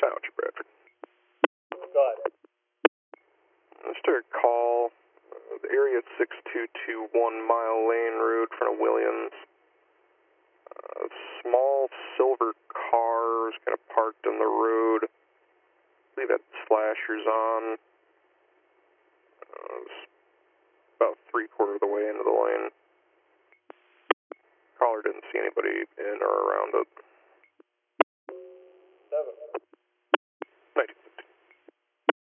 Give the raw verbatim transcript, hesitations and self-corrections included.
Voucher, Bradford. Go ahead. Mister Call, uh, the area six two two one Mile Lane Road, in front of Williams. A small silver car is kind of parked on the road. I believe had flashers on. Uh, it's about three quarters of the way into the lane. Caller didn't see anybody in or around it.